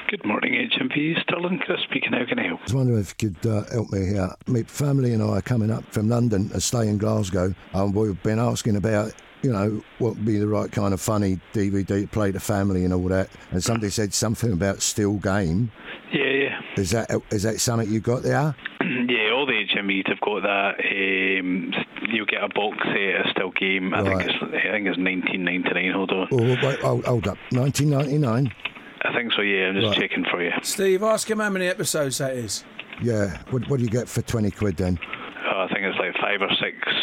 Good morning, HMV. Sterling Chris speaking. How can I help? I was wondering if you could help me here. My family and I are coming up from London to stay in Glasgow, and we've been asking about, what would be the right kind of funny DVD to play to family and all that. And somebody said something about Still Game. Yeah. Is that something you got there? Yeah, all the HMVs have got that. You'll get a box set of Still Game. I think it's $19.99. Hold on. Oh, wait, hold up. $19.99. I think so. Yeah, I'm just checking for you. Steve, ask him how many episodes that is. Yeah. What do you get for £20 then? I think it's like 5 or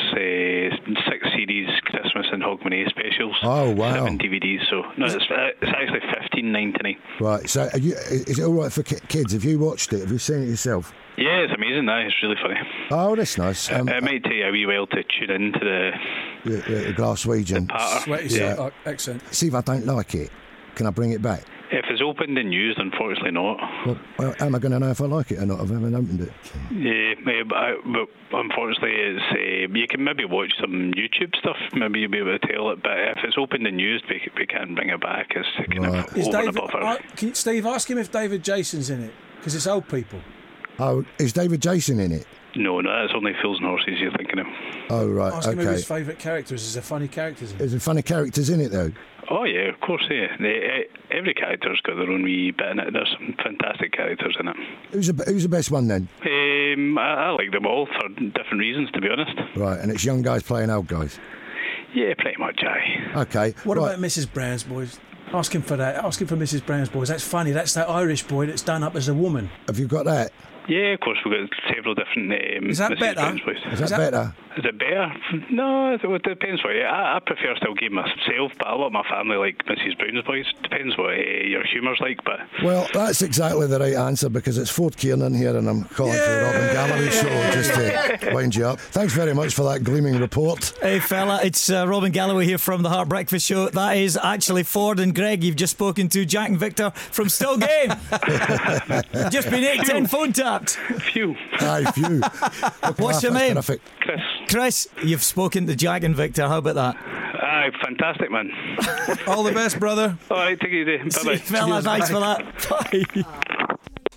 6 series Christmas and Hogmanay specials. Oh wow! 7 DVDs. So no, it's actually $15.99. Right. So is it all right for kids? Have you watched it? Have you seen it yourself? Yeah, it's amazing. It's really funny. Oh, that's nice. It might take a wee while to tune into the Glaswegian. Yeah. Excellent. See if I don't like it. Can I bring it back? If it's opened and used, unfortunately not. Well, how am I going to know if I like it or not? I haven't opened it. Yeah, but unfortunately, it's you can maybe watch some YouTube stuff. Maybe you'll be able to tell it. But if it's opened and used, we can't bring it back. It's kind of over and above. Steve, ask him if David Jason's in it, because it's old people. Oh, is David Jason in it? No, that's only Fools and Horses you're thinking of. Oh, right, Ask him who his favourite character is. Is there funny characters in it? Is there funny characters in it, though? Oh, yeah, of course, yeah. Every character's got their own wee bit in it. There's some fantastic characters in it. Who's the best one, then? I like them all for different reasons, to be honest. Right, and it's young guys playing old guys? Yeah, pretty much, aye. Okay. What about Mrs. Brown's Boys? Ask him for that. Ask him for Mrs. Brown's Boys. That's funny. That's that Irish boy that's done up as a woman. Have you got that? Yeah, of course, we've got several different Is that better? Is that better? Is it better? No, it depends what you... I prefer Still Game myself, but a lot of my family like Mrs. Brown's Boys. Depends what your humour's like, but... Well, that's exactly the right answer, because it's Ford Kiernan here and I'm calling for the Robin Galloway show, just to wind you up. Thanks very much for that gleaming report. Hey fella, it's Robin Galloway here from the Heart Breakfast Show. That is actually Ford and Greg you've just spoken to, Jack and Victor from Still Game. Just been 8-10 phone tapped. Phew. Aye, phew. What's your name? Terrific. Chris, you've spoken to Jack and Victor. How about that? Aye, fantastic, man. All the best, brother. All right, take it easy. Bye-bye. Fella, thanks for that. Bye.